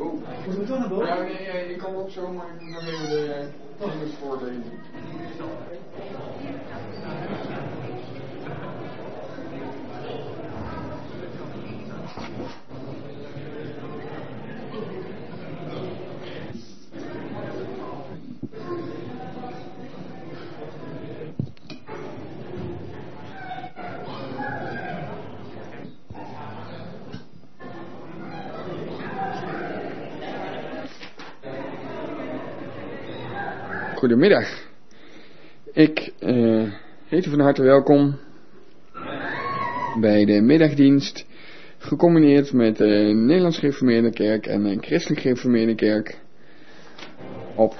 boven. Moet je toch naar boven? Ja, nee, ik kan ook zo, maar ik moet nog even de dingen voorlezen. Goedemiddag. Ik heet u van harte welkom bij de middagdienst, gecombineerd met de Nederlands Gereformeerde Kerk en de Christelijk Gereformeerde Kerk op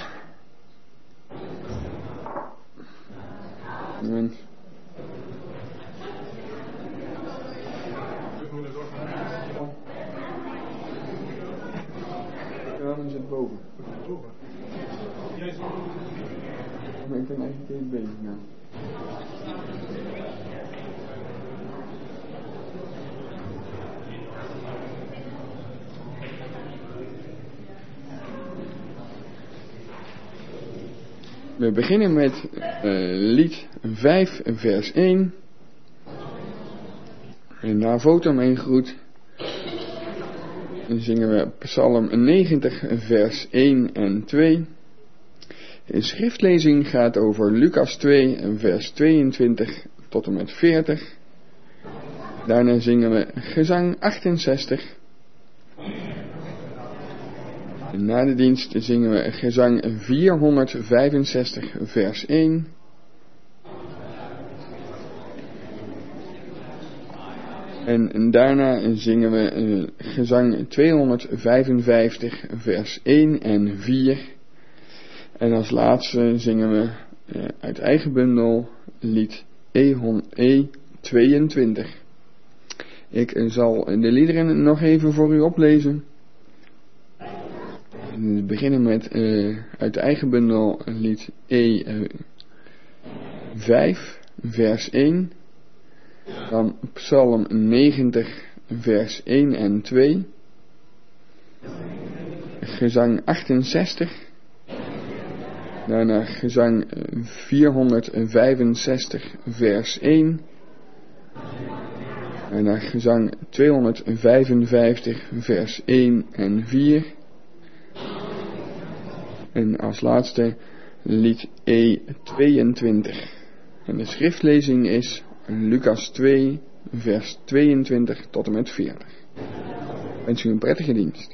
moment. Ja, dan zit boven. Maar ik ben eigenlijk even bezig nou. We beginnen met lied 5 vers 1. En na Votum 1 groet. Dan zingen we Psalm 90 vers 1 en 2. De schriftlezing gaat over Lucas 2 vers 22 tot en met 40. Daarna zingen we gezang 68. En na de dienst zingen we gezang 465 vers 1. En daarna zingen we gezang 255 vers 1 en 4. En als laatste zingen we uit eigen bundel lied E22. Ik zal de liederen nog even voor u oplezen. We beginnen met uit de eigen bundel lied E5 vers 1. Dan Psalm 90 vers 1 en 2. Gezang 68. Daarna gezang 465 vers 1. Daarna gezang 255 vers 1 en 4. En als laatste lied E22. En de schriftlezing is Lucas 2 vers 22 tot en met 40. Ik wens u een prettige dienst.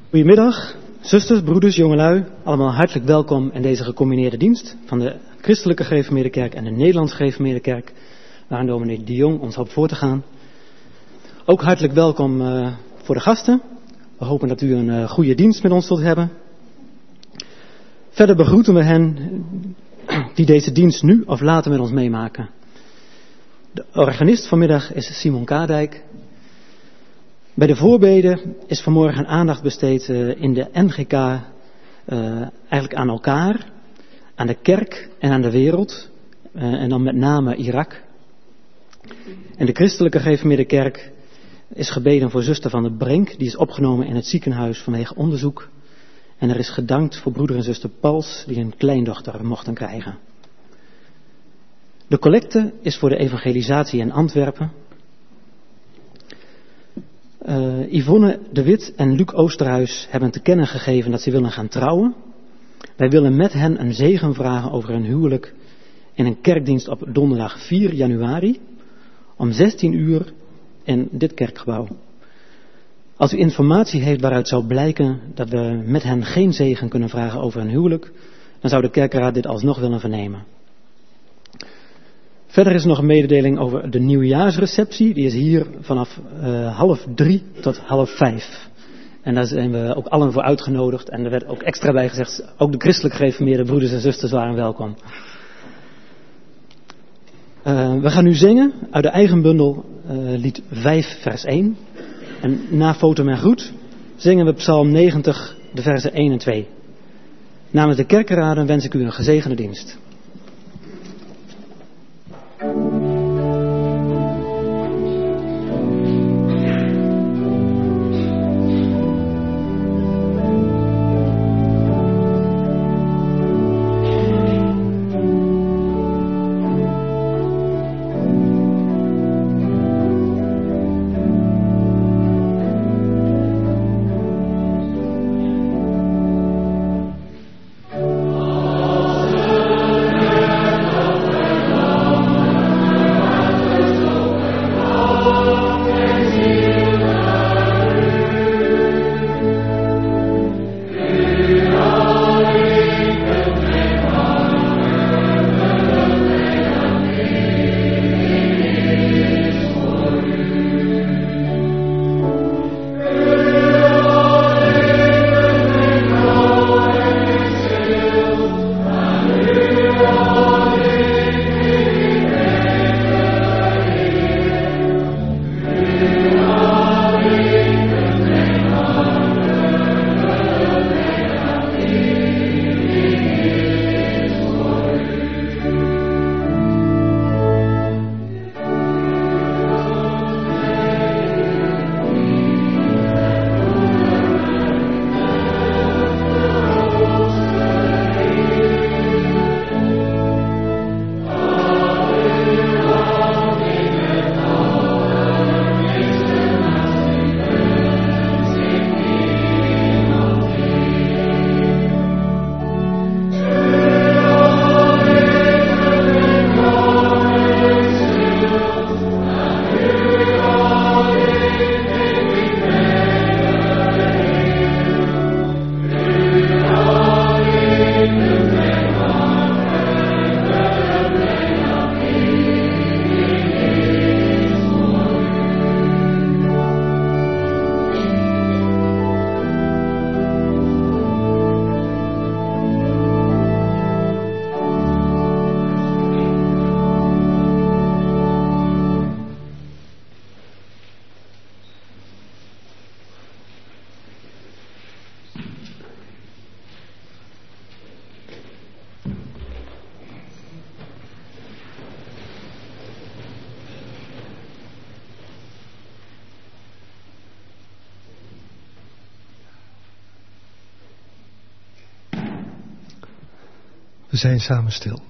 Goedemiddag, zusters, broeders, jongelui. Allemaal hartelijk welkom in deze gecombineerde dienst van de Christelijke Gereformeerde Kerk en de Nederlandse Gereformeerde Kerk, waar dominee de Jong ons hoopt voor te gaan. Ook hartelijk welkom voor de gasten. We hopen dat u een goede dienst met ons zult hebben. Verder begroeten we hen die deze dienst nu of later met ons meemaken. De organist vanmiddag is Simon Kadijk. Bij de voorbeden is vanmorgen aandacht besteed in de NGK eigenlijk aan elkaar, aan de kerk en aan de wereld. En dan met name Irak. En de Christelijke Gereformeerde Kerk is gebeden voor zuster Van der Brink. Die is opgenomen in het ziekenhuis vanwege onderzoek. En er is gedankt voor broeder en zuster Pals die een kleindochter mochten krijgen. De collecte is voor de evangelisatie in Antwerpen. Yvonne de Wit en Luc Oosterhuis hebben te kennen gegeven dat ze willen gaan trouwen. Wij willen met hen een zegen vragen over hun huwelijk in een kerkdienst op donderdag 4 januari om 16 uur in dit kerkgebouw. Als u informatie heeft waaruit zou blijken dat we met hen geen zegen kunnen vragen over hun huwelijk, dan zou de kerkenraad dit alsnog willen vernemen. Verder is er nog een mededeling over de nieuwjaarsreceptie. Die is hier vanaf 2:30 tot 4:30. En daar zijn we ook allen voor uitgenodigd. En er werd ook extra bij gezegd, ook de christelijk gereformeerde broeders en zusters waren welkom. We gaan nu zingen uit de eigen bundel lied 5 vers 1. En na foto en groet zingen we psalm 90 de versen 1 en 2. Namens de kerkenraden wens ik u een gezegende dienst. We zijn samen stil.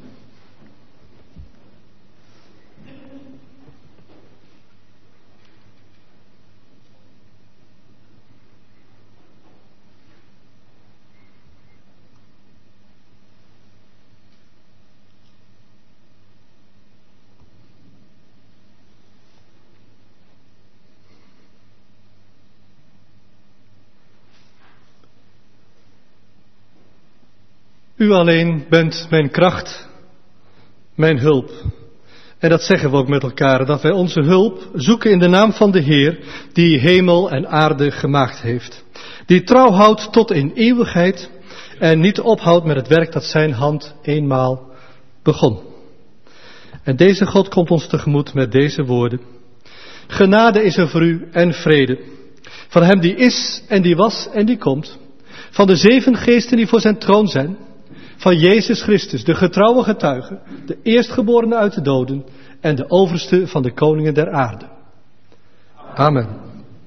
U alleen bent mijn kracht, mijn hulp. En dat zeggen we ook met elkaar, dat wij onze hulp zoeken in de naam van de Heer, die hemel en aarde gemaakt heeft. Die trouw houdt tot in eeuwigheid en niet ophoudt met het werk dat zijn hand eenmaal begon. En deze God komt ons tegemoet met deze woorden. Genade is er voor u en vrede. Van hem die is en die was en die komt. Van de 7 geesten die voor zijn troon zijn. Van Jezus Christus, de getrouwe getuige, de eerstgeborene uit de doden en de overste van de koningen der aarde. Amen.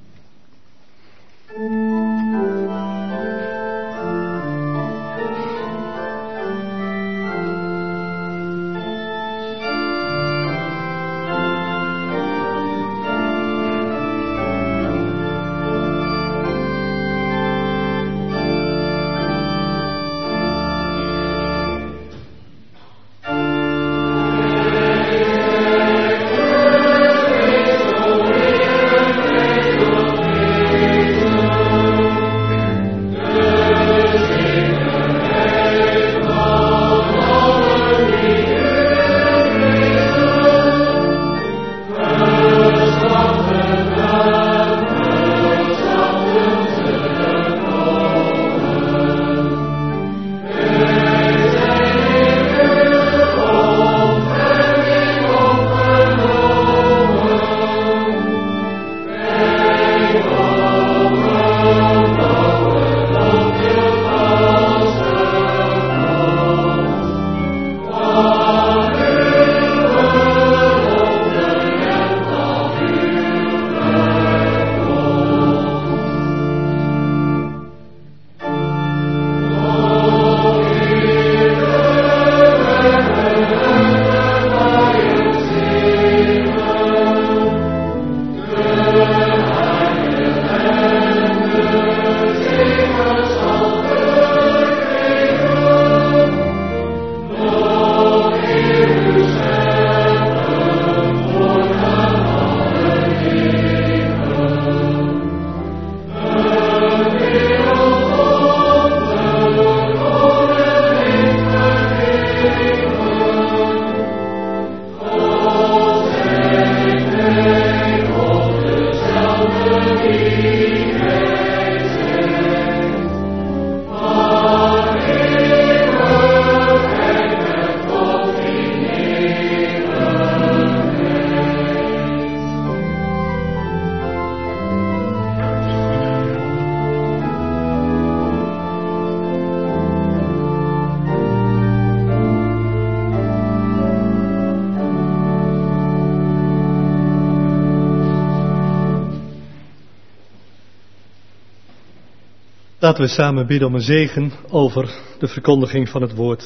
Laten we samen bidden om een zegen over de verkondiging van het woord.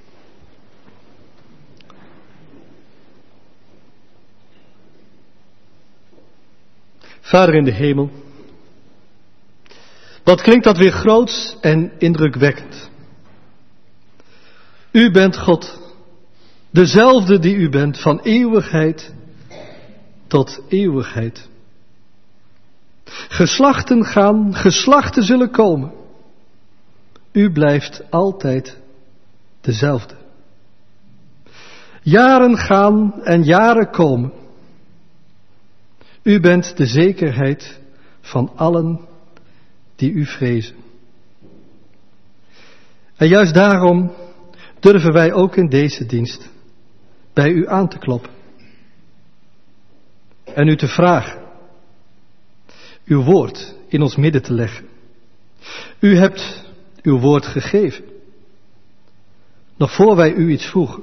Vader in de hemel, wat klinkt dat weer groots en indrukwekkend. U bent God, dezelfde die u bent van eeuwigheid tot eeuwigheid. Geslachten gaan, geslachten zullen komen. U blijft altijd dezelfde. Jaren gaan en jaren komen. U bent de zekerheid van allen die u vrezen. En juist daarom durven wij ook in deze dienst bij u aan te kloppen. En u te vragen uw woord in ons midden te leggen. U hebt uw woord gegeven, nog voor wij u iets vroegen.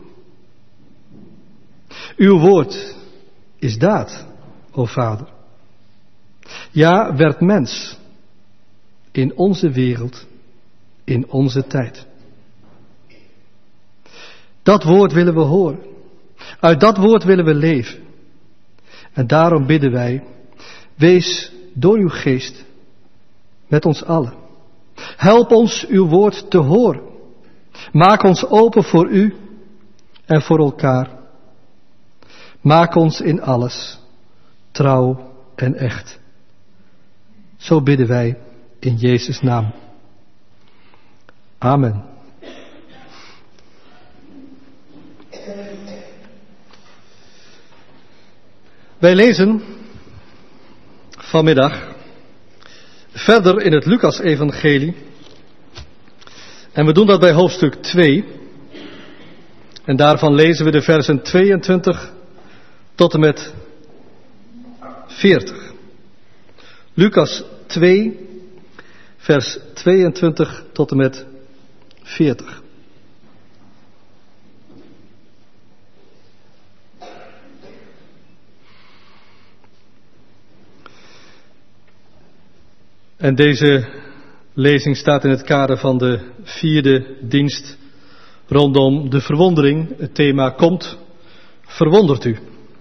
Uw woord is daad, o Vader. Ja, werd mens in onze wereld, in onze tijd. Dat woord willen we horen. Uit dat woord willen we leven. En daarom bidden wij, wees door uw geest met ons allen. Help ons uw woord te horen. Maak ons open voor u en voor elkaar. Maak ons in alles trouw en echt. Zo bidden wij in Jezus' naam. Amen. Wij lezen vanmiddag verder in het Lucas-evangelie. En we doen dat bij hoofdstuk 2. En daarvan lezen we de versen 22 tot en met 40. Lucas 2, vers 22 tot en met 40. En deze lezing staat in het kader van de 4e dienst rondom de verwondering. Het thema komt, verwondert u.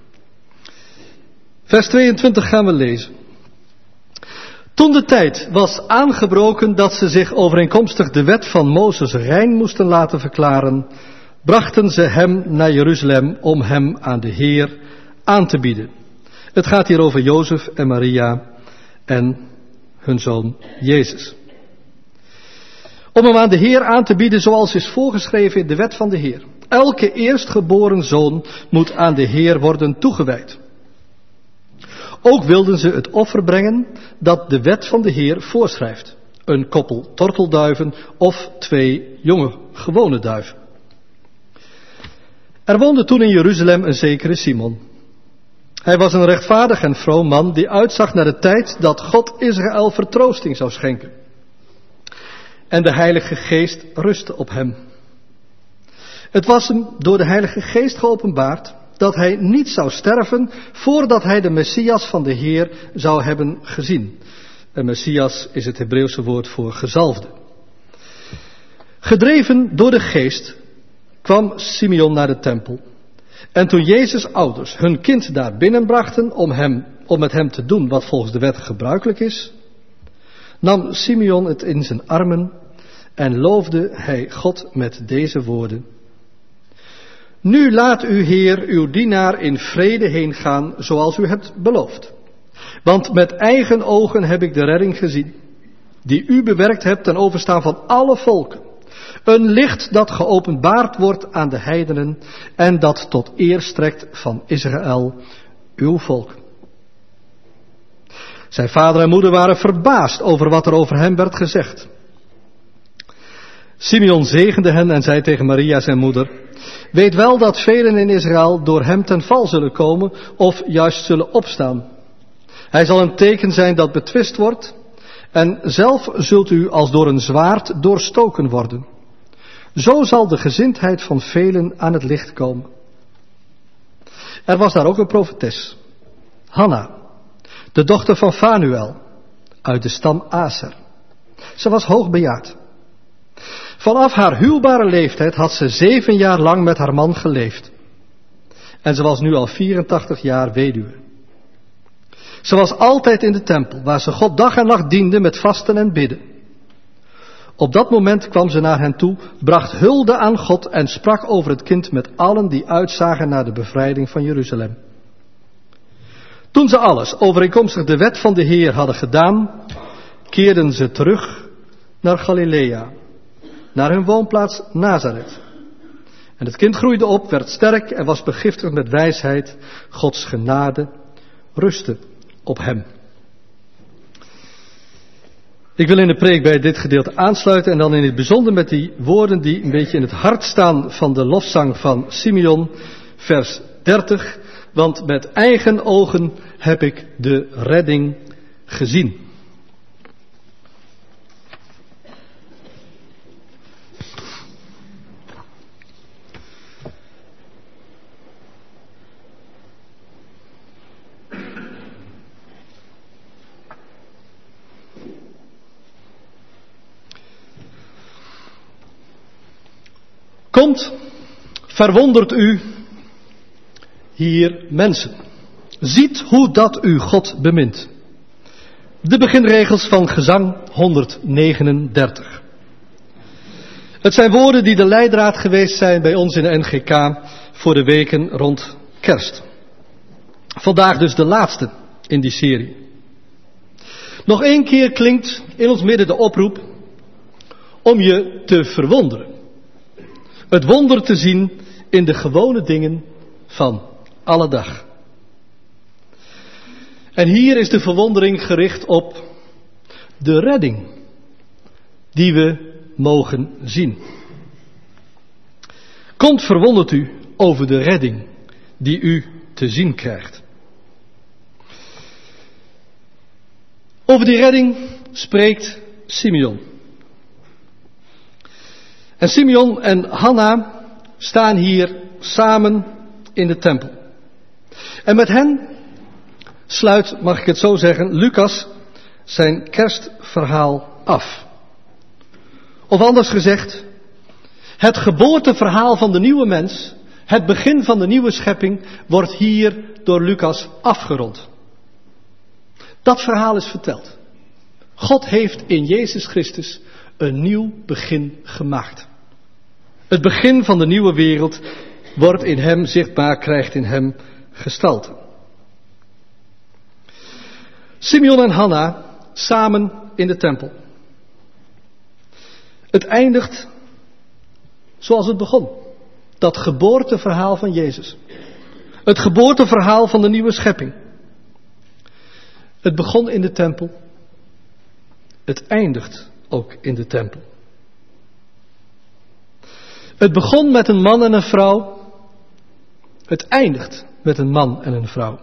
Vers 22 gaan we lezen. Toen de tijd was aangebroken dat ze zich overeenkomstig de wet van Mozes rein moesten laten verklaren, brachten ze hem naar Jeruzalem om hem aan de Heer aan te bieden. Het gaat hier over Jozef en Maria en hun zoon Jezus. Om hem aan de Heer aan te bieden zoals is voorgeschreven in de wet van de Heer. Elke eerstgeboren zoon moet aan de Heer worden toegewijd. Ook wilden ze het offer brengen dat de wet van de Heer voorschrijft. Een koppel tortelduiven of 2 jonge gewone duiven. Er woonde toen in Jeruzalem een zekere Simon. Hij was een rechtvaardig en vroom man die uitzag naar de tijd dat God Israël vertroosting zou schenken. En de Heilige Geest rustte op hem. Het was hem door de Heilige Geest geopenbaard dat hij niet zou sterven voordat hij de Messias van de Heer zou hebben gezien. En Messias is het Hebreeuwse woord voor gezalfde. Gedreven door de Geest kwam Simeon naar de tempel. En toen Jezus' ouders hun kind daar binnenbrachten om met hem te doen wat volgens de wet gebruikelijk is, nam Simeon het in zijn armen en loofde hij God met deze woorden. Nu laat u Heer uw dienaar in vrede heen gaan zoals u hebt beloofd. Want met eigen ogen heb ik de redding gezien, die u bewerkt hebt ten overstaan van alle volken. Een licht dat geopenbaard wordt aan de heidenen en dat tot eer strekt van Israël, uw volk. Zijn vader en moeder waren verbaasd over wat er over hem werd gezegd. Simeon zegende hen en zei tegen Maria zijn moeder: weet wel dat velen in Israël door hem ten val zullen komen of juist zullen opstaan. Hij zal een teken zijn dat betwist wordt en zelf zult u als door een zwaard doorstoken worden. Zo zal de gezindheid van velen aan het licht komen. Er was daar ook een profetes, Hanna, de dochter van Fanuel, uit de stam Aser. Ze was hoogbejaard. Vanaf haar huwbare leeftijd had ze 7 jaar lang met haar man geleefd. En ze was nu al 84 jaar weduwe. Ze was altijd in de tempel, waar ze God dag en nacht diende met vasten en bidden. Op dat moment kwam ze naar hen toe, bracht hulde aan God en sprak over het kind met allen die uitzagen naar de bevrijding van Jeruzalem. Toen ze alles overeenkomstig de wet van de Heer hadden gedaan, keerden ze terug naar Galilea, naar hun woonplaats Nazareth. En het kind groeide op, werd sterk en was begiftigd met wijsheid. Gods genade rustte op hem. Ik wil in de preek bij dit gedeelte aansluiten en dan in het bijzonder met die woorden die een beetje in het hart staan van de lofzang van Simeon, vers 30. Want met eigen ogen heb ik de redding gezien. Komt, verwondert u hier mensen. Ziet hoe dat u God bemint. De beginregels van gezang 139. Het zijn woorden die de leidraad geweest zijn bij ons in de NGK voor de weken rond Kerst. Vandaag dus de laatste in die serie. Nog 1 keer klinkt in ons midden de oproep om je te verwonderen. Het wonder te zien in de gewone dingen van alle dag. En hier is de verwondering gericht op de redding die we mogen zien. Komt verwonderd u over de redding die u te zien krijgt. Over die redding spreekt Simeon. En Simeon en Hanna staan hier samen in de tempel. En met hen sluit, mag ik het zo zeggen, Lucas zijn kerstverhaal af. Of anders gezegd, het geboorteverhaal van de nieuwe mens, het begin van de nieuwe schepping, wordt hier door Lucas afgerond. Dat verhaal is verteld. God heeft in Jezus Christus een nieuw begin gemaakt. Het begin van de nieuwe wereld wordt in hem zichtbaar, krijgt in hem gestalte. Simeon en Hanna samen in de tempel. Het eindigt zoals het begon. Dat geboorteverhaal van Jezus. Het geboorteverhaal van de nieuwe schepping. Het begon in de tempel. Het eindigt ook in de tempel. Het begon met een man en een vrouw. Het eindigt met een man en een vrouw.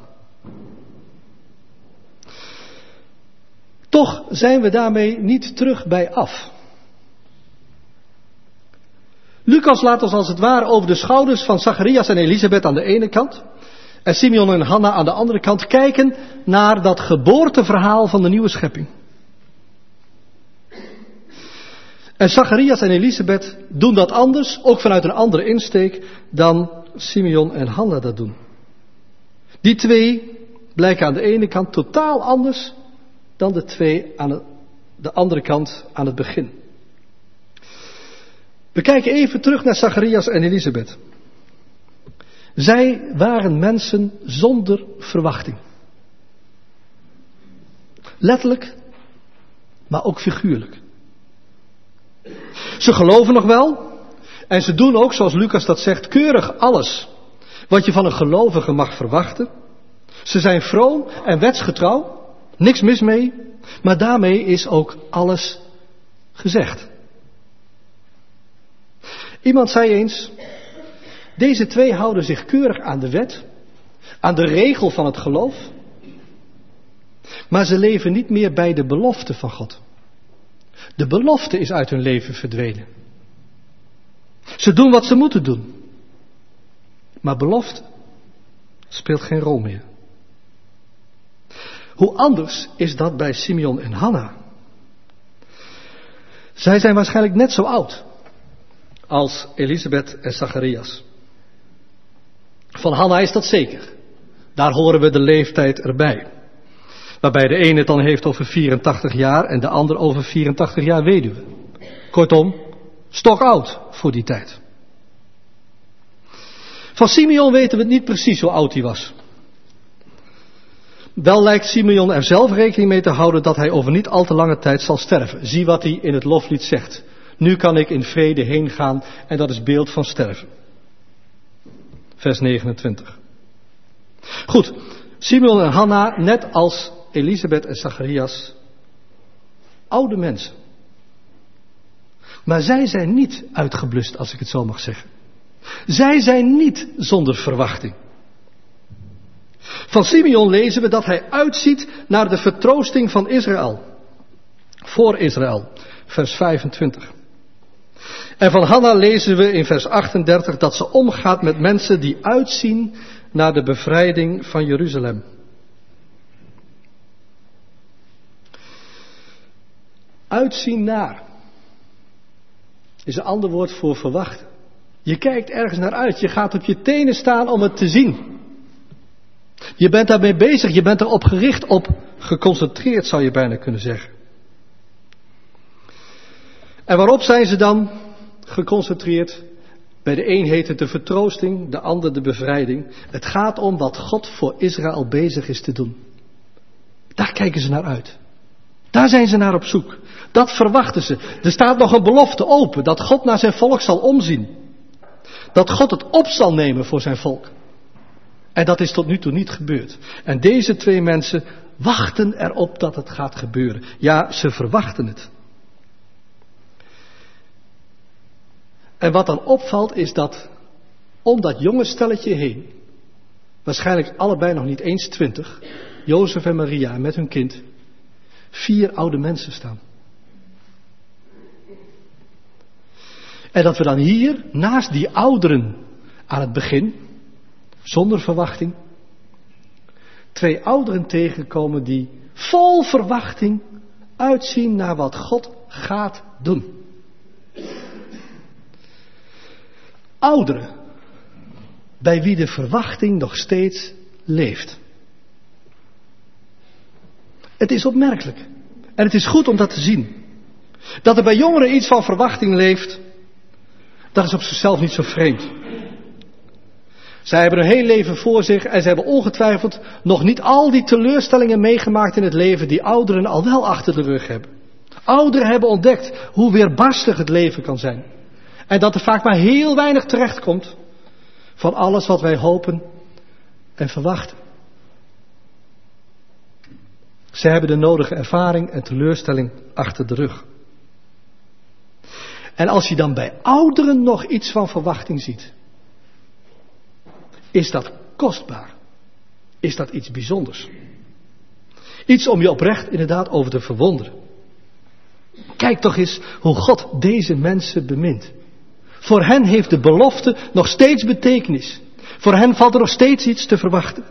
Toch zijn we daarmee niet terug bij af. Lucas laat ons als het ware over de schouders van Zacharias en Elisabeth aan de ene kant en Simeon en Hanna aan de andere kant kijken naar dat geboorteverhaal van de nieuwe schepping. En Zacharias en Elisabeth doen dat anders, ook vanuit een andere insteek, dan Simeon en Hanna dat doen. Die twee blijken aan de ene kant totaal anders dan de twee aan de andere kant aan het begin. We kijken even terug naar Zacharias en Elisabeth. Zij waren mensen zonder verwachting. Letterlijk, maar ook figuurlijk. Ze geloven nog wel en ze doen ook, zoals Lucas dat zegt, keurig alles wat je van een gelovige mag verwachten. Ze zijn vroom en wetsgetrouw, niks mis mee, maar daarmee is ook alles gezegd. Iemand zei eens, deze twee houden zich keurig aan de wet, aan de regel van het geloof, maar ze leven niet meer bij de belofte van God. De belofte is uit hun leven verdwenen. Ze doen wat ze moeten doen, maar belofte speelt geen rol meer. Hoe anders is dat bij Simeon en Hanna? Zij zijn waarschijnlijk net zo oud als Elisabeth en Zacharias. Van Hanna is dat zeker. Daar horen we de leeftijd erbij. Waarbij de ene het dan heeft over 84 jaar en de ander over 84 jaar weduwe. Kortom, stokoud voor die tijd. Van Simeon weten we niet precies hoe oud hij was. Wel lijkt Simeon er zelf rekening mee te houden dat hij over niet al te lange tijd zal sterven. Zie wat hij in het loflied zegt. Nu kan ik in vrede heen gaan en dat is beeld van sterven. Vers 29. Goed, Simeon en Hanna, net als Elisabeth en Zacharias, oude mensen. Maar zij zijn niet uitgeblust, als ik het zo mag zeggen. Zij zijn niet zonder verwachting. Van Simeon lezen we dat hij uitziet naar de vertroosting van Israël. Voor Israël, vers 25. En van Hanna lezen we in vers 38 dat ze omgaat met mensen die uitzien naar de bevrijding van Jeruzalem. Uitzien naar is een ander woord voor verwachten. Je kijkt ergens naar uit, je gaat op je tenen staan om het te zien. Je bent daarmee bezig, je bent erop gericht, op geconcentreerd zou je bijna kunnen zeggen. En waarop zijn ze dan geconcentreerd? Bij de een heet het de vertroosting, de ander de bevrijding. Het gaat om wat God voor Israël bezig is te doen. Daar kijken ze naar uit. Daar zijn ze naar op zoek. Dat verwachten ze. Er staat nog een belofte open, dat God naar zijn volk zal omzien. Dat God het op zal nemen voor zijn volk. En dat is tot nu toe niet gebeurd. En deze twee mensen wachten erop dat het gaat gebeuren. Ja, ze verwachten het. En wat dan opvalt is dat om dat jonge stelletje heen, waarschijnlijk allebei nog niet eens 20, Jozef en Maria met hun kind, 4 oude mensen staan. En dat we dan hier, naast die ouderen aan het begin, zonder verwachting, 2 ouderen tegenkomen die vol verwachting uitzien naar wat God gaat doen. Ouderen, bij wie de verwachting nog steeds leeft. Het is opmerkelijk. En het is goed om dat te zien. Dat er bij jongeren iets van verwachting leeft, dat is op zichzelf niet zo vreemd. Zij hebben een heel leven voor zich en ze hebben ongetwijfeld nog niet al die teleurstellingen meegemaakt in het leven die ouderen al wel achter de rug hebben. Ouderen hebben ontdekt hoe weerbarstig het leven kan zijn. En dat er vaak maar heel weinig terechtkomt van alles wat wij hopen en verwachten. Ze hebben de nodige ervaring en teleurstelling achter de rug. En als je dan bij ouderen nog iets van verwachting ziet, is dat kostbaar. Is dat iets bijzonders. Iets om je oprecht inderdaad over te verwonderen. Kijk toch eens hoe God deze mensen bemint. Voor hen heeft de belofte nog steeds betekenis. Voor hen valt er nog steeds iets te verwachten.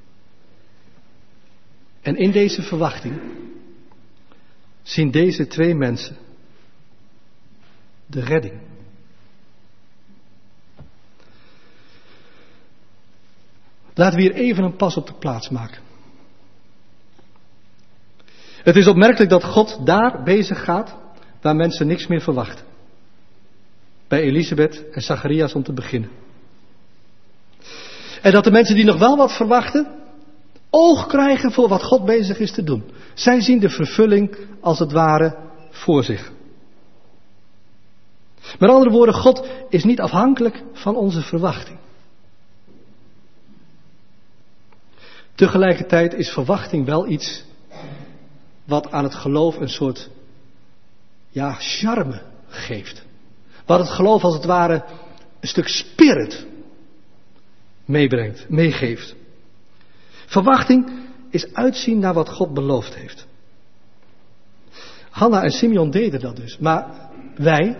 En in deze verwachting zien deze 2 mensen de redding. Laten we hier even een pas op de plaats maken. Het is opmerkelijk dat God daar bezig gaat waar mensen niks meer verwachten. Bij Elisabeth en Zacharias om te beginnen. En dat de mensen die nog wel wat verwachten, oog krijgen voor wat God bezig is te doen. Zij zien de vervulling als het ware voor zich. Met andere woorden, God is niet afhankelijk van onze verwachting. Tegelijkertijd is verwachting wel iets wat aan het geloof een soort charme geeft. Wat het geloof als het ware een stuk spirit meegeeft. Verwachting is uitzien naar wat God beloofd heeft. Hanna en Simeon deden dat dus. Maar wij,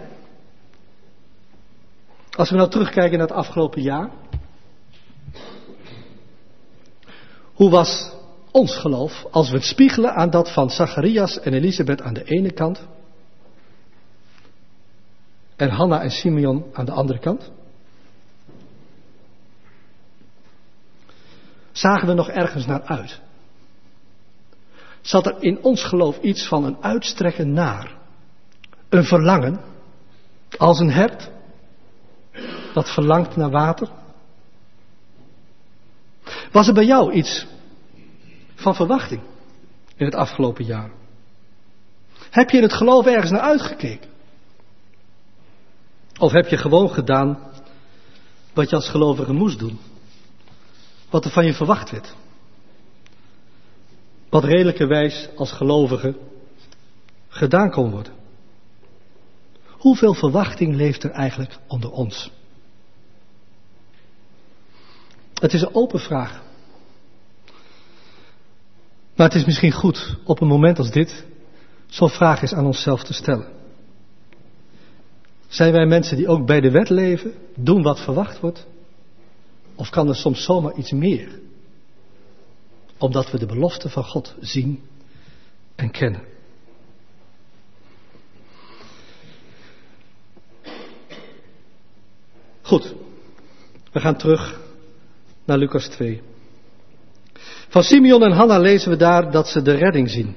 als we nou terugkijken naar het afgelopen jaar, hoe was ons geloof als we het spiegelen aan dat van Zacharias en Elisabeth aan de ene kant en Hanna en Simeon aan de andere kant? Zagen we nog ergens naar uit? Zat er in ons geloof iets van een uitstrekken naar, een verlangen, als een hert dat verlangt naar water? Was er bij jou iets van verwachting in het afgelopen jaar? Heb je in het geloof ergens naar uitgekeken? Of heb je gewoon gedaan wat je als gelovige moest doen? Wat er van je verwacht werd? Wat redelijkerwijs als gelovige gedaan kon worden? Hoeveel verwachting leeft er eigenlijk onder ons? Het is een open vraag. Maar het is misschien goed op een moment als dit zo'n vraag eens aan onszelf te stellen. Zijn wij mensen die ook bij de wet leven, doen wat verwacht wordt? Of kan er soms zomaar iets meer? Omdat we de belofte van God zien en kennen. Goed, we gaan terug naar Lucas 2. Van Simeon en Hanna lezen we daar dat ze de redding zien.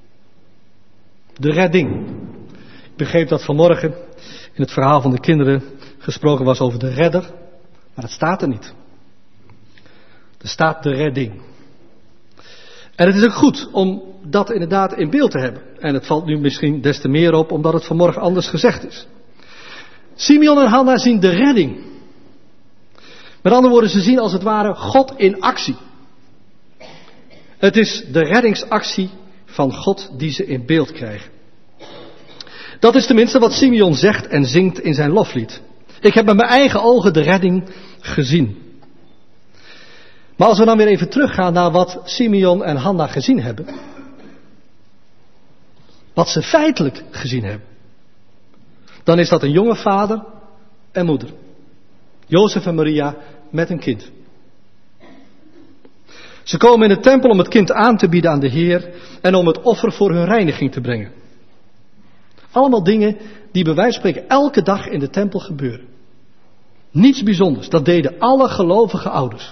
De redding. Ik begreep dat vanmorgen in het verhaal van de kinderen gesproken was over de redder, maar dat staat er niet. Er staat de redding. En het is ook goed om dat inderdaad in beeld te hebben. En het valt nu misschien des te meer op omdat het vanmorgen anders gezegd is. Simeon en Hanna zien de redding. Met andere woorden, ze zien als het ware God in actie. Het is de reddingsactie van God die ze in beeld krijgen. Dat is tenminste wat Simeon zegt en zingt in zijn loflied. Ik heb met mijn eigen ogen de redding gezien. Maar als we dan weer even teruggaan naar wat Simeon en Hanna gezien hebben. Wat ze feitelijk gezien hebben. Dan is dat een jonge vader en moeder. Jozef en Maria met een kind. Ze komen in de tempel om het kind aan te bieden aan de Heer en om het offer voor hun reiniging te brengen. Allemaal dingen die bij wijze van spreken elke dag in de tempel gebeuren. Niets bijzonders, dat deden alle gelovige ouders.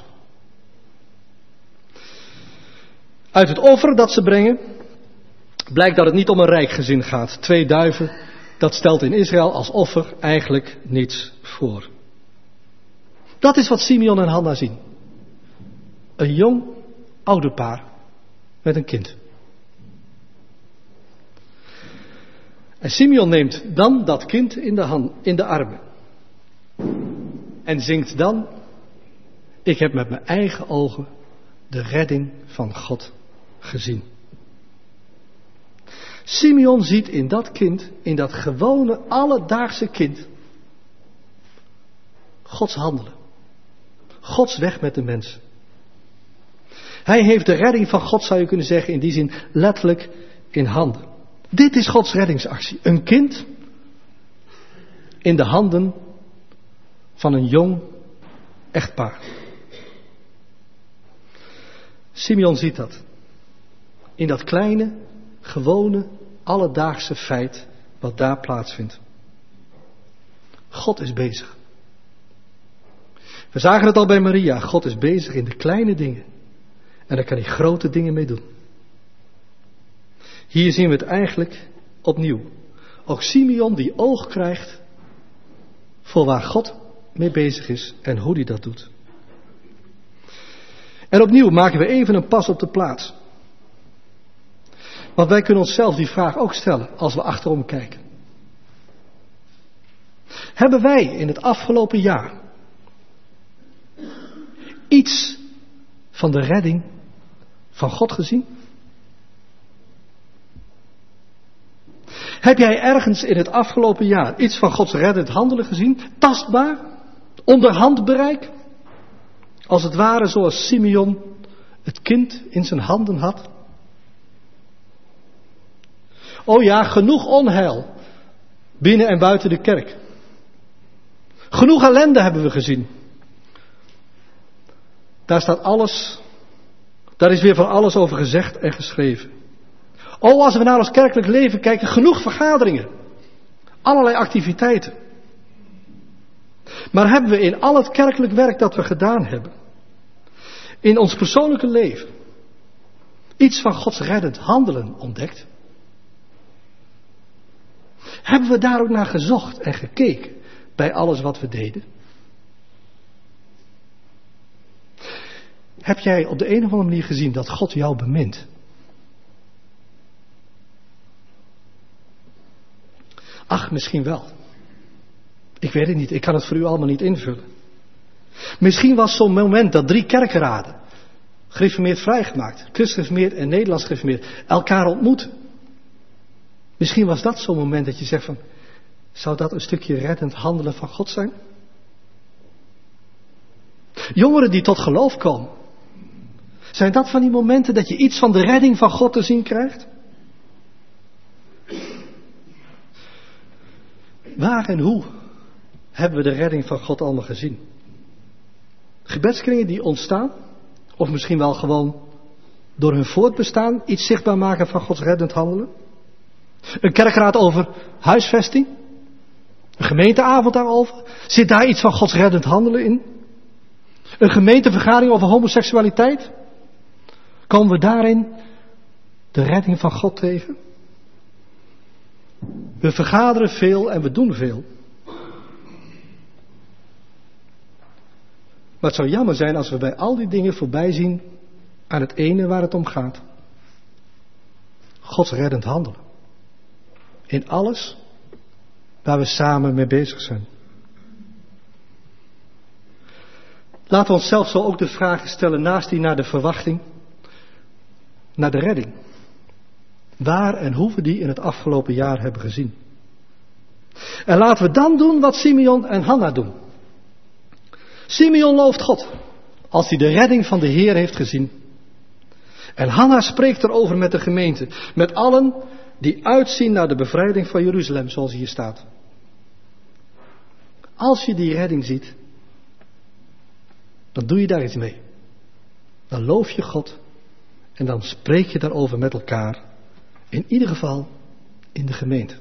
Uit het offer dat ze brengen, blijkt dat het niet om een rijk gezin gaat. 2 duiven, dat stelt in Israël als offer eigenlijk niets voor. Dat is wat Simeon en Hanna zien. Een jong ouderpaar met een kind. En Simeon neemt dan dat kind in de armen. En zingt dan: ik heb met mijn eigen ogen de redding van God gezien. Simeon ziet in dat kind, in dat gewone alledaagse kind, Gods handelen. Gods weg met de mensen. Hij heeft de redding van God, zou je kunnen zeggen, in die zin letterlijk in handen. Dit is Gods reddingsactie. Een kind in de handen van een jong echtpaar. Simeon ziet dat. In dat kleine, gewone, alledaagse feit wat daar plaatsvindt. God is bezig. We zagen het al bij Maria. God is bezig in de kleine dingen. En daar kan hij grote dingen mee doen. Hier zien we het eigenlijk opnieuw. Ook Simeon die oog krijgt voor waar God mee bezig is en hoe hij dat doet. En opnieuw maken we even een pas op de plaats. Want wij kunnen onszelf die vraag ook stellen als we achterom kijken. Hebben wij in het afgelopen jaar iets van de redding van God gezien? Heb jij ergens in het afgelopen jaar iets van Gods reddend handelen gezien? Tastbaar? Onder handbereik? Als het ware zoals Simeon het kind in zijn handen had? Oh ja, genoeg onheil binnen en buiten de kerk. Genoeg ellende hebben we gezien. Daar staat alles, daar is weer van alles over gezegd en geschreven. Oh, als we naar ons kerkelijk leven kijken, genoeg vergaderingen. Allerlei activiteiten. Maar hebben we in al het kerkelijk werk dat we gedaan hebben, in ons persoonlijke leven, iets van Gods reddend handelen ontdekt? Hebben we daar ook naar gezocht en gekeken bij alles wat we deden? Heb jij op de een of andere manier gezien dat God jou bemint? Ach, misschien wel. Ik weet het niet, ik kan het voor u allemaal niet invullen. Misschien was zo'n moment dat 3 kerkenraden, gereformeerd vrijgemaakt, christgereformeerd en Nederlands gereformeerd, elkaar ontmoeten. Misschien was dat zo'n moment dat je zegt van, zou dat een stukje reddend handelen van God zijn? Jongeren die tot geloof komen. Zijn dat van die momenten dat je iets van de redding van God te zien krijgt? Waar en hoe hebben we de redding van God allemaal gezien? Gebedskringen die ontstaan, of misschien wel gewoon door hun voortbestaan iets zichtbaar maken van Gods reddend handelen? Een kerkraad over huisvesting? Een gemeenteavond daarover? Zit daar iets van Gods reddend handelen in? Een gemeentevergadering over homoseksualiteit? Komen we daarin de redding van God tegen? We vergaderen veel en we doen veel. Maar het zou jammer zijn als we bij al die dingen voorbij zien aan het ene waar het om gaat. Gods reddend handelen. In alles waar we samen mee bezig zijn. Laten we onszelf zo ook de vragen stellen naast die naar de verwachting, naar de redding. Waar en hoe we die in het afgelopen jaar hebben gezien. En laten we dan doen wat Simeon en Hanna doen. Simeon looft God, als hij de redding van de Heer heeft gezien. En Hanna spreekt erover met de gemeente, met allen die uitzien naar de bevrijding van Jeruzalem, zoals hier staat. Als je die redding ziet, dan doe je daar iets mee. Dan loof je God en dan spreek je daarover met elkaar. In ieder geval in de gemeente.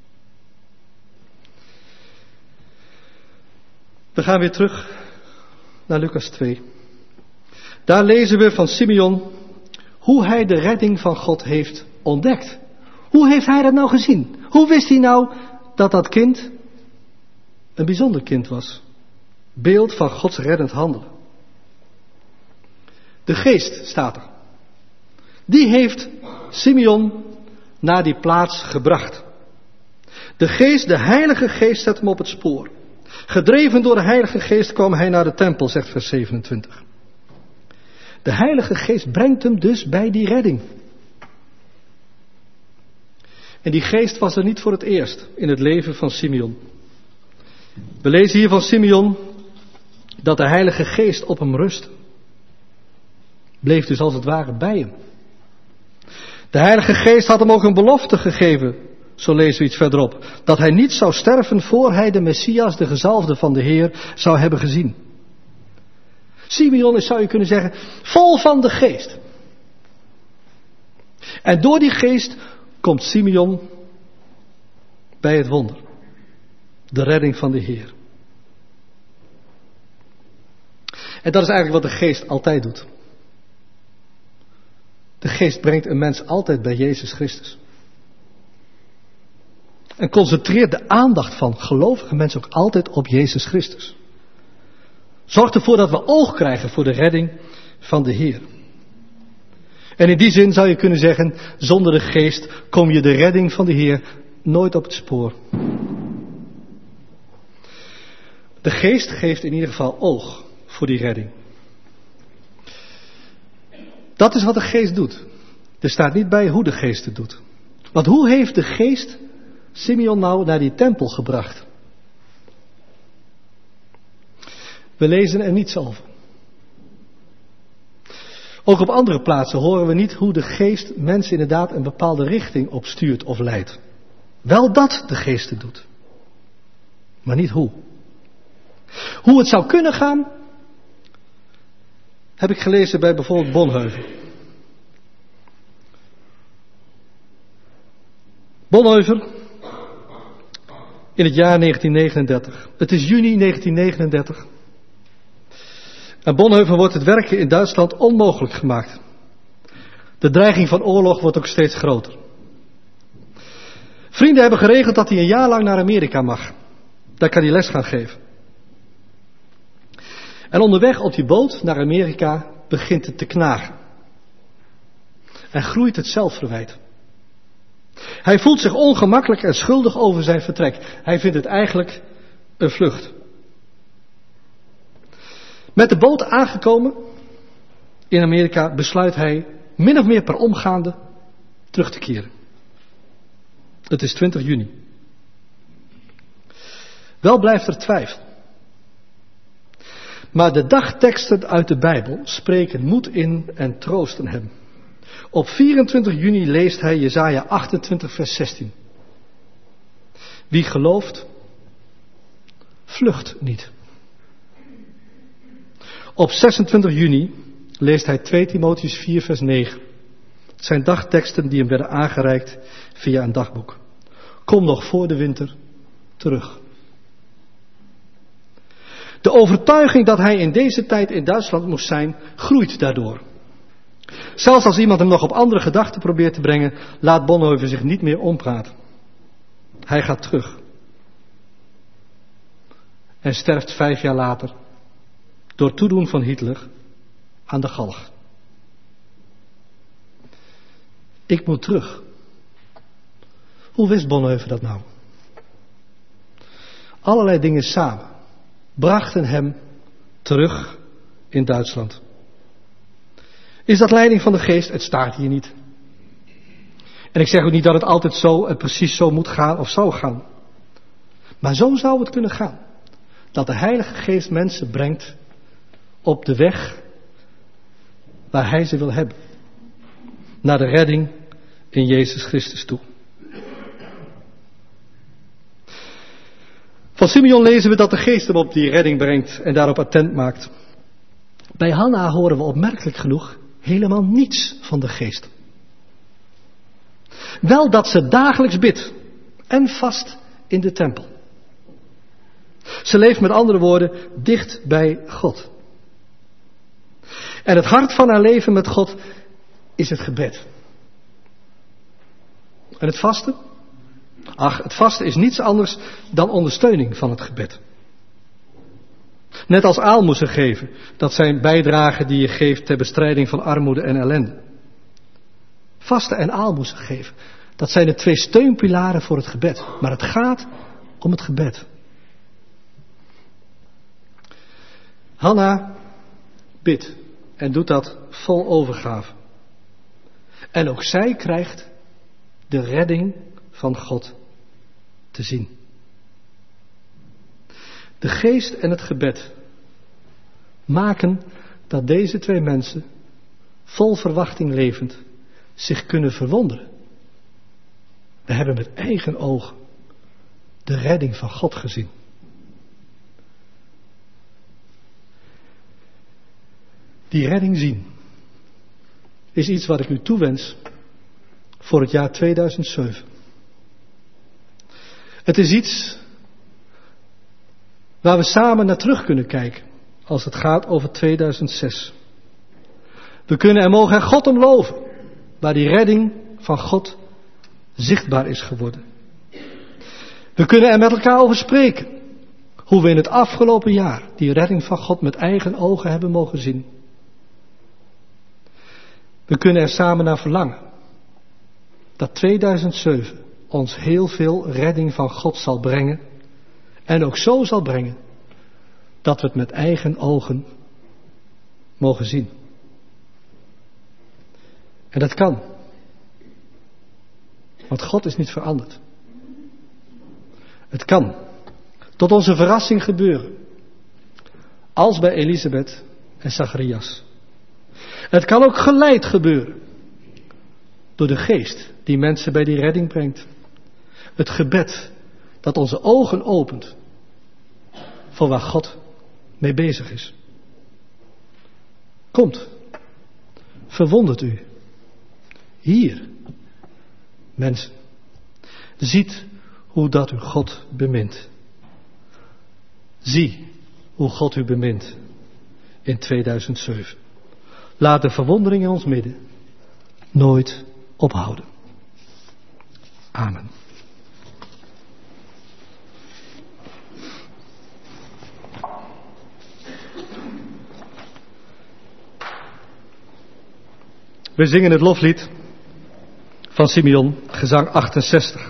We gaan weer terug naar Lucas 2. Daar lezen we van Simeon hoe hij de redding van God heeft ontdekt. Hoe heeft hij dat nou gezien? Hoe wist hij nou dat dat kind een bijzonder kind was? Beeld van Gods reddend handelen. De geest staat er. Die heeft Simeon naar die plaats gebracht. De geest, de heilige geest zet hem op het spoor. Gedreven door de heilige geest kwam hij naar de tempel, zegt vers 27. De heilige geest brengt hem dus bij die redding. En die geest was er niet voor het eerst in het leven van Simeon. We lezen hier van Simeon dat de heilige geest op hem rust. Bleef dus als het ware bij hem. De heilige geest had hem ook een belofte gegeven, zo lezen we iets verderop, dat hij niet zou sterven voor hij de Messias, de gezalfde van de Heer, zou hebben gezien. Simeon is, zou je kunnen zeggen, vol van de geest. En door die geest komt Simeon bij het wonder. De redding van de Heer. En dat is eigenlijk wat de geest altijd doet. De geest brengt een mens altijd bij Jezus Christus. En concentreert de aandacht van gelovige mensen ook altijd op Jezus Christus. Zorgt ervoor dat we oog krijgen voor de redding van de Heer. En in die zin zou je kunnen zeggen, zonder de geest kom je de redding van de Heer nooit op het spoor. De geest geeft in ieder geval oog voor die redding. Dat is wat de geest doet. Er staat niet bij hoe de geest het doet. Want hoe heeft de geest Simeon nou naar die tempel gebracht? We lezen er niets over. Ook op andere plaatsen horen we niet hoe de geest mensen inderdaad een bepaalde richting opstuurt of leidt. Wel dat de geest het doet. Maar niet hoe. Hoe het zou kunnen gaan, heb ik gelezen bij bijvoorbeeld Bonhoeffer. Bonhoeffer, in het jaar 1939. Het is juni 1939. En Bonhoeffer wordt het werken in Duitsland onmogelijk gemaakt. De dreiging van oorlog wordt ook steeds groter. Vrienden hebben geregeld dat hij een jaar lang naar Amerika mag. Daar kan hij les gaan geven. En onderweg op die boot naar Amerika begint het te knagen. En groeit het zelfverwijt. Hij voelt zich ongemakkelijk en schuldig over zijn vertrek. Hij vindt het eigenlijk een vlucht. Met de boot aangekomen in Amerika besluit hij min of meer per omgaande terug te keren. Het is 20 juni. Wel blijft er twijfel. Maar de dagteksten uit de Bijbel spreken moed in en troosten hem. Op 24 juni leest hij Jesaja 28 vers 16. Wie gelooft, vlucht niet. Op 26 juni leest hij 2 Timotheüs 4 vers 9. Het zijn dagteksten die hem werden aangereikt via een dagboek. Kom nog voor de winter terug. De overtuiging dat hij in deze tijd in Duitsland moest zijn, groeit daardoor. Zelfs als iemand hem nog op andere gedachten probeert te brengen, laat Bonhoeffer zich niet meer ompraten. Hij gaat terug. En sterft 5 jaar later, door toedoen van Hitler, aan de galg. Ik moet terug. Hoe wist Bonhoeffer dat nou? Allerlei dingen samen brachten hem terug in Duitsland. Is dat leiding van de geest? Het staat hier niet. En ik zeg ook niet dat het altijd zo, precies zo moet gaan of zou gaan. Maar zo zou het kunnen gaan. Dat de Heilige Geest mensen brengt op de weg waar Hij ze wil hebben. Naar de redding in Jezus Christus toe. Van Simeon lezen we dat de Geest hem op die redding brengt en daarop attent maakt. Bij Hanna horen we opmerkelijk genoeg helemaal niets van de Geest. Wel dat ze dagelijks bidt en vast in de tempel. Ze leeft met andere woorden dicht bij God. En het hart van haar leven met God is het gebed. En het vasten? Ach, het vasten is niets anders dan ondersteuning van het gebed. Net als aalmoezen geven. Dat zijn bijdragen die je geeft ter bestrijding van armoede en ellende. Vasten en aalmoezen geven. Dat zijn de twee steunpilaren voor het gebed. Maar het gaat om het gebed. Hanna bidt en doet dat vol overgave. En ook zij krijgt de redding van God te zien. De geest en het gebed maken dat deze twee mensen, vol verwachting levend, zich kunnen verwonderen. We hebben met eigen ogen de redding van God gezien. Die redding zien is iets wat ik u toewens voor het jaar 2007. Het is iets waar we samen naar terug kunnen kijken als het gaat over 2006. We kunnen en mogen er God om loven, waar die redding van God zichtbaar is geworden. We kunnen er met elkaar over spreken, hoe we in het afgelopen jaar die redding van God met eigen ogen hebben mogen zien. We kunnen er samen naar verlangen dat 2007 ons heel veel redding van God zal brengen en ook zo zal brengen dat we het met eigen ogen mogen zien. En dat kan. Want God is niet veranderd. Het kan tot onze verrassing gebeuren. Als bij Elisabeth en Zacharias. Het kan ook geleid gebeuren. Door de geest die mensen bij die redding brengt. Het gebed dat onze ogen opent. Voor waar God mee bezig is. Komt. Verwondert u. Hier. Mensen. Ziet hoe dat u God bemint. Zie hoe God u bemint in 2007. Laat de verwondering in ons midden nooit ophouden. Amen. We zingen het loflied van Simeon, gezang 68.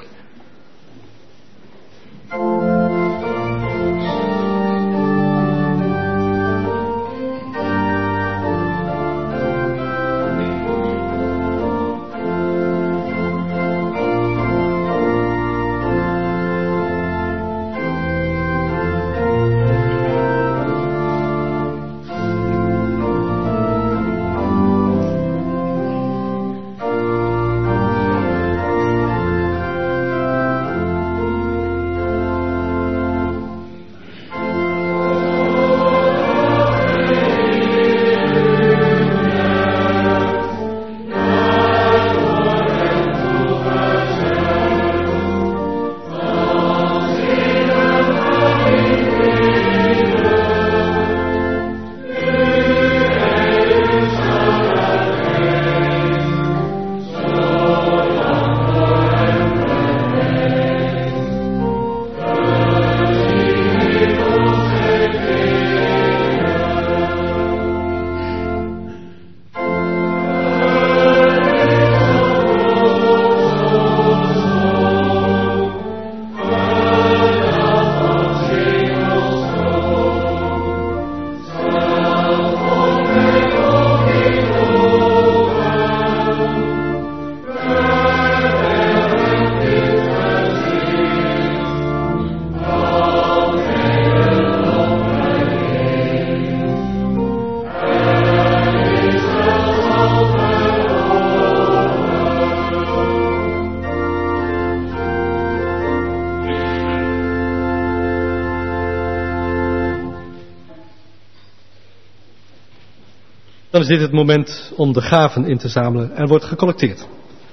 Dan is dit het moment om de gaven in te zamelen. Er wordt gecollecteerd.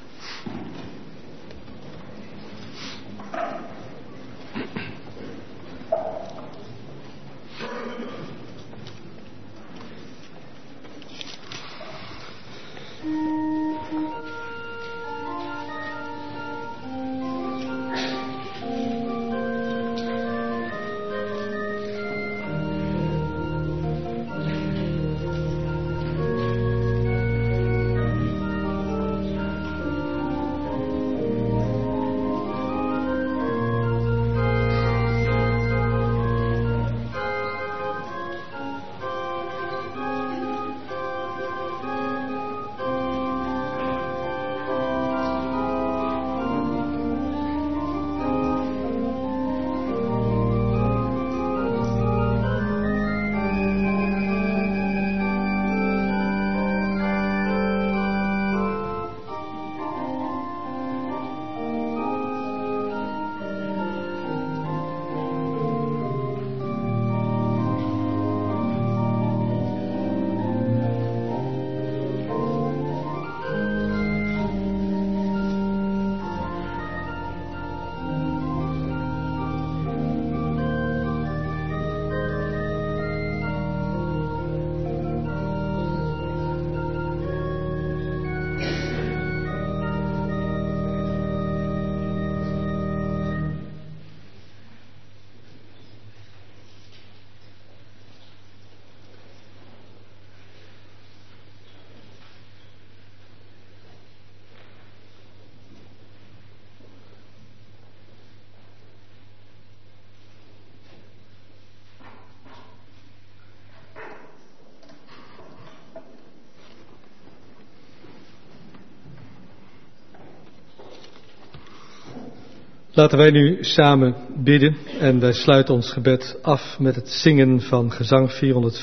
Laten wij nu samen bidden en wij sluiten ons gebed af met het zingen van gezang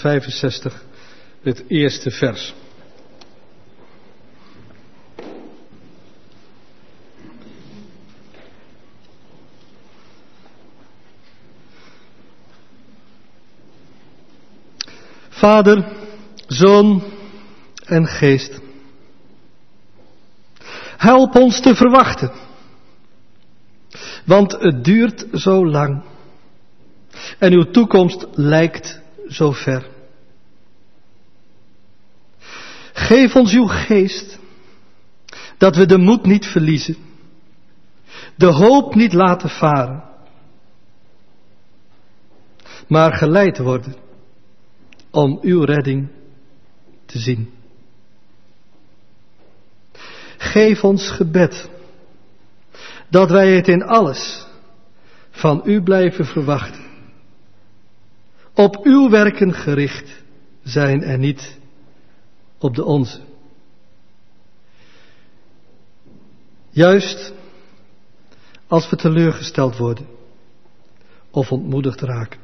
465, het eerste vers. Vader, Zoon en Geest, help ons te verwachten. Want het duurt zo lang en uw toekomst lijkt zo ver. Geef ons uw geest, dat we de moed niet verliezen, de hoop niet laten varen, maar geleid worden om uw redding te zien. Geef ons gebed, dat wij het in alles van u blijven verwachten. Op uw werken gericht zijn en niet op de onze. Juist als we teleurgesteld worden of ontmoedigd raken.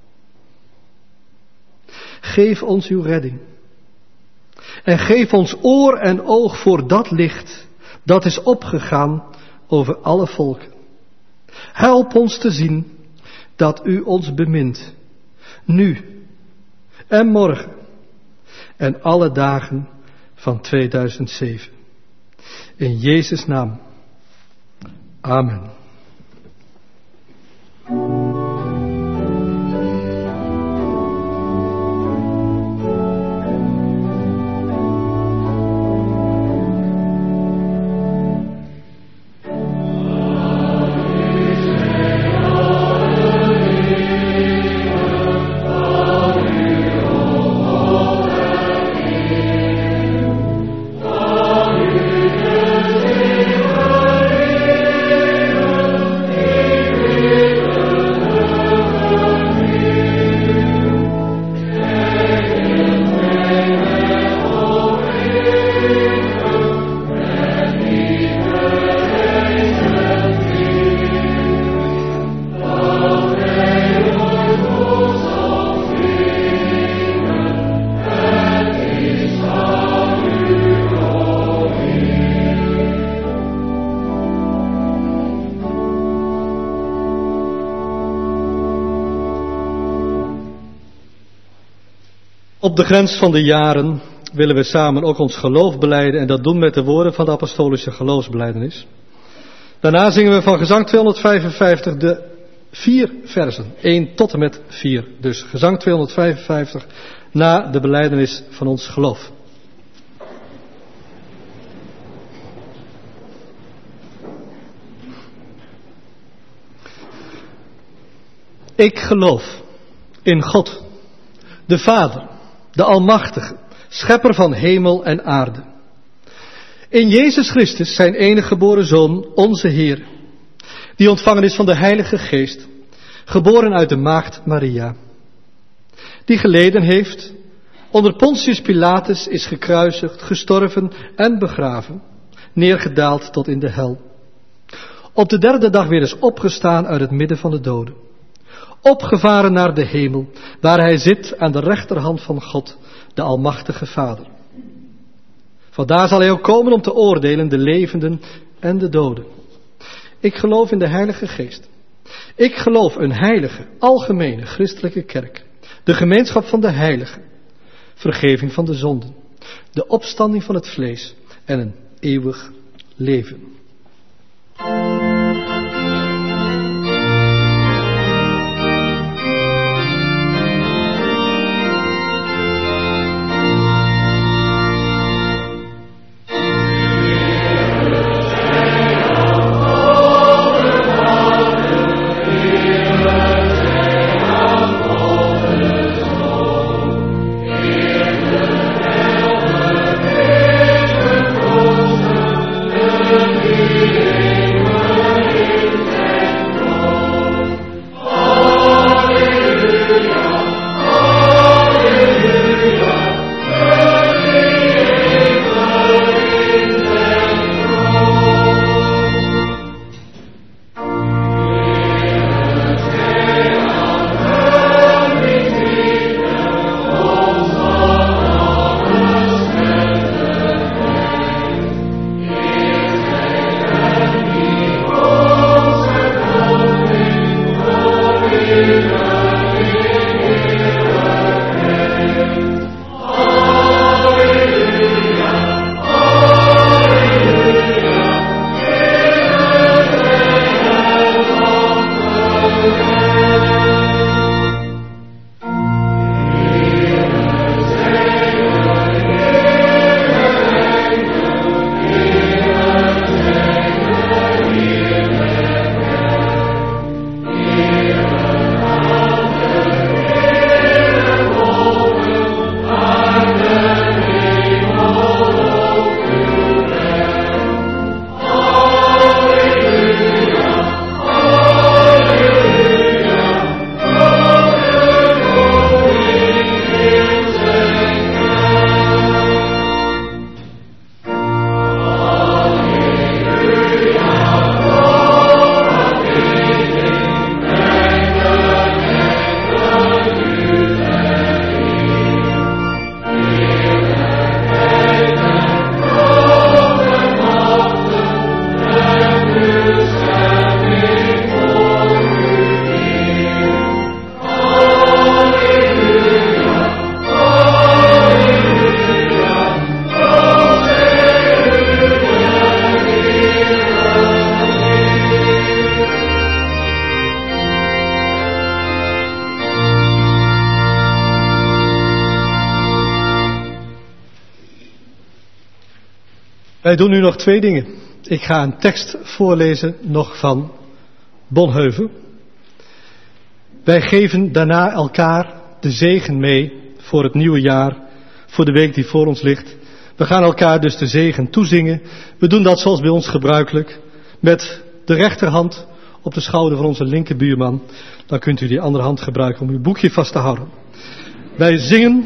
Geef ons uw redding. En geef ons oor en oog voor dat licht dat is opgegaan over alle volken. Help ons te zien dat u ons bemint, nu en morgen en alle dagen van 2007. In Jezus' naam. Amen. Op de grens van de jaren willen we samen ook ons geloof belijden en dat doen met de woorden van de apostolische geloofsbelijdenis. Daarna zingen we van gezang 255 de 4 versen, 1 tot en met 4. Dus gezang 255 na de belijdenis van ons geloof. Ik geloof in God, de Vader, de Almachtige, schepper van hemel en aarde. In Jezus Christus, zijn enige geboren Zoon, onze Heer, die ontvangen is van de Heilige Geest, geboren uit de maagd Maria, die geleden heeft, onder Pontius Pilatus is gekruisigd, gestorven en begraven, neergedaald tot in de hel. Op de 3e dag weer is opgestaan uit het midden van de doden. Opgevaren naar de hemel, waar hij zit aan de rechterhand van God, de Almachtige Vader. Vandaar zal hij ook komen om te oordelen de levenden en de doden. Ik geloof in de Heilige Geest. Ik geloof een heilige, algemene, christelijke kerk. De gemeenschap van de heiligen. Vergeving van de zonden. De opstanding van het vlees en een eeuwig leven. Wij doen nu nog 2 dingen. Ik ga een tekst voorlezen nog van Bonhoeffer. Wij geven daarna elkaar de zegen mee voor het nieuwe jaar, voor de week die voor ons ligt. We gaan elkaar dus de zegen toezingen. We doen dat zoals bij ons gebruikelijk, met de rechterhand op de schouder van onze linkerbuurman. Dan kunt u die andere hand gebruiken om uw boekje vast te houden. Wij zingen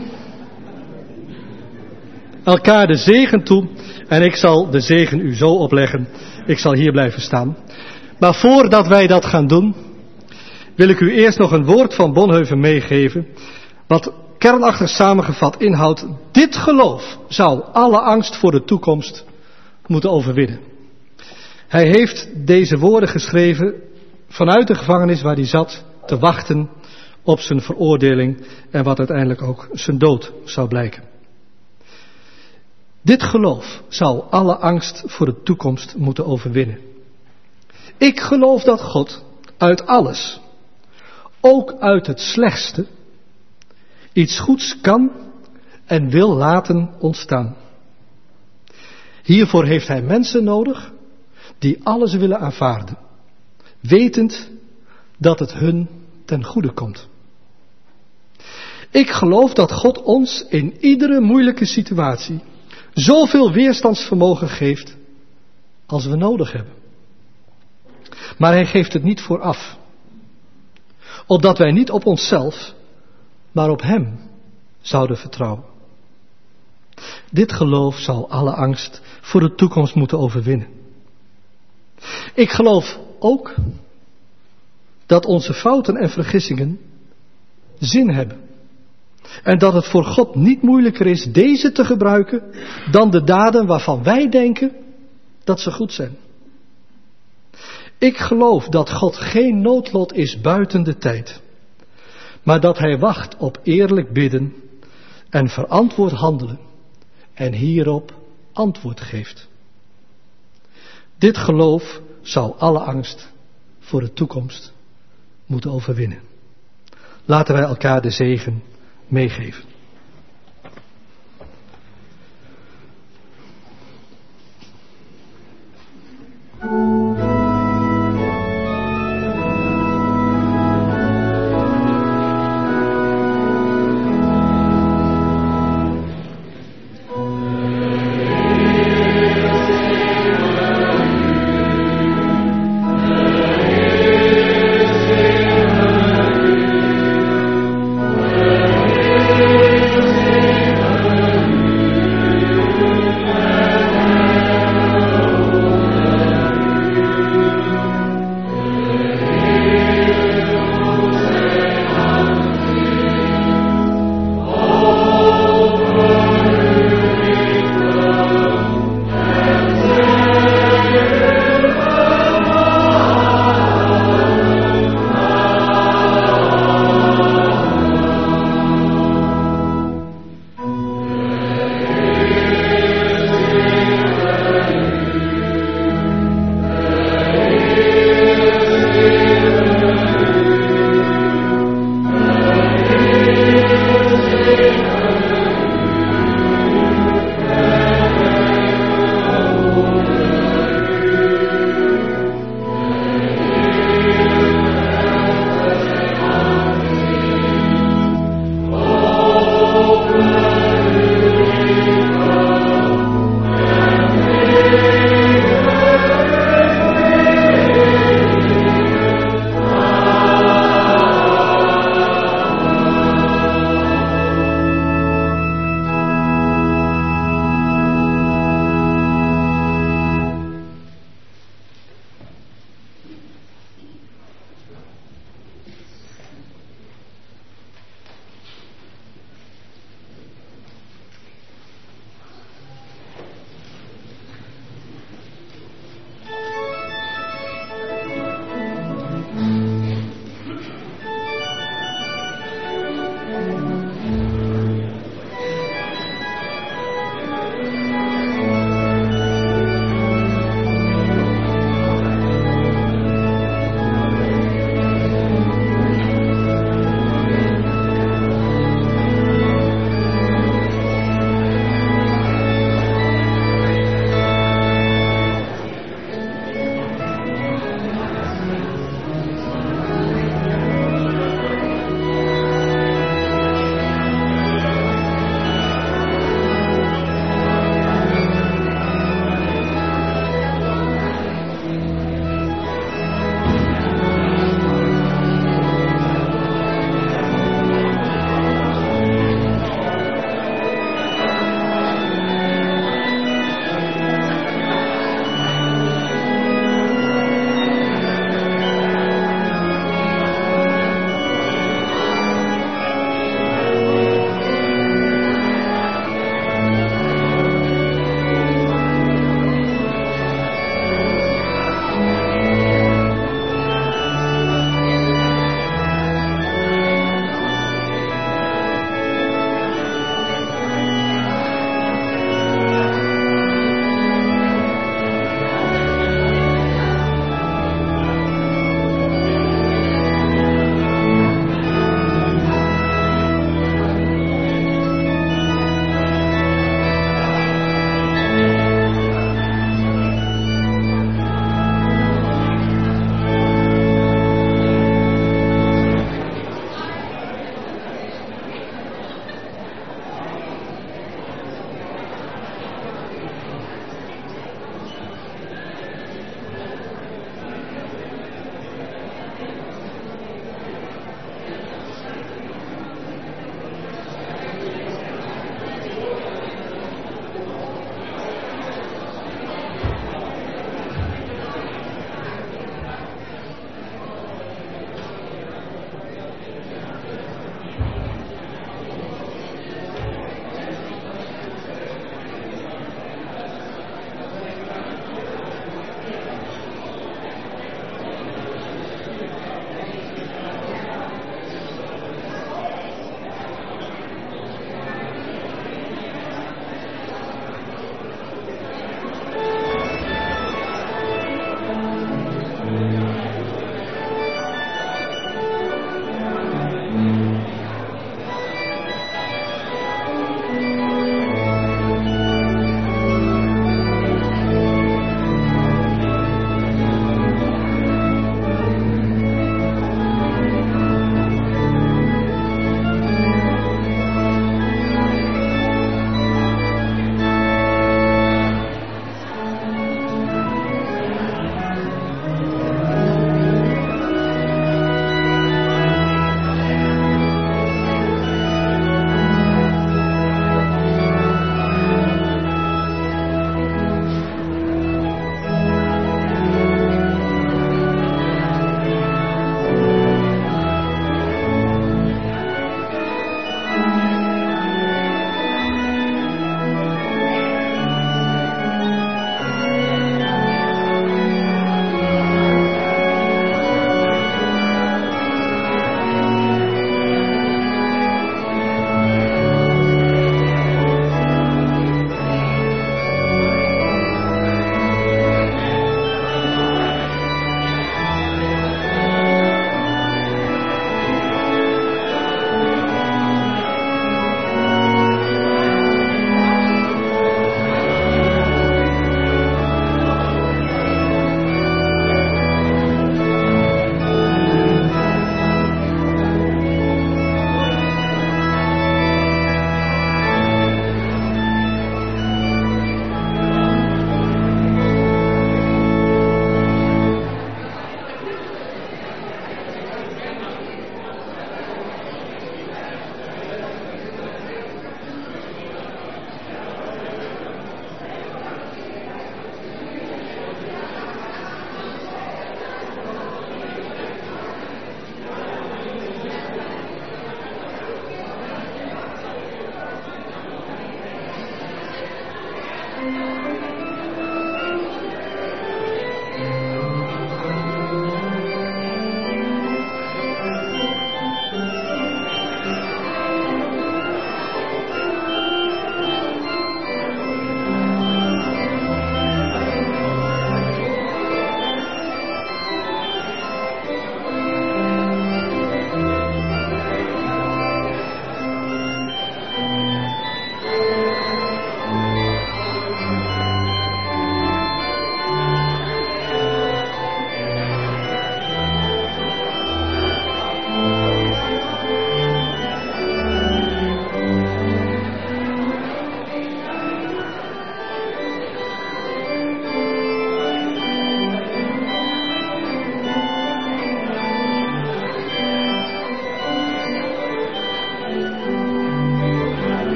elkaar de zegen toe en ik zal de zegen u zo opleggen. Ik zal hier blijven staan. Maar voordat wij dat gaan doen, wil ik u eerst nog een woord van Bonhoeffer meegeven, wat kernachtig samengevat inhoudt: dit geloof zou alle angst voor de toekomst moeten overwinnen. Hij heeft deze woorden geschreven vanuit de gevangenis waar hij zat te wachten op zijn veroordeling en wat uiteindelijk ook zijn dood zou blijken. Dit geloof zou alle angst voor de toekomst moeten overwinnen. Ik geloof dat God uit alles, ook uit het slechtste, iets goeds kan en wil laten ontstaan. Hiervoor heeft hij mensen nodig die alles willen aanvaarden, wetend dat het hun ten goede komt. Ik geloof dat God ons in iedere moeilijke situatie zoveel weerstandsvermogen geeft als we nodig hebben. Maar hij geeft het niet vooraf, opdat wij niet op onszelf, maar op hem zouden vertrouwen. Dit geloof zal alle angst voor de toekomst moeten overwinnen. Ik geloof ook dat onze fouten en vergissingen zin hebben. En dat het voor God niet moeilijker is deze te gebruiken dan de daden waarvan wij denken dat ze goed zijn. Ik geloof dat God geen noodlot is buiten de tijd, maar dat hij wacht op eerlijk bidden en verantwoord handelen en hierop antwoord geeft. Dit geloof zou alle angst voor de toekomst moeten overwinnen. Laten wij elkaar de zegen meegeven.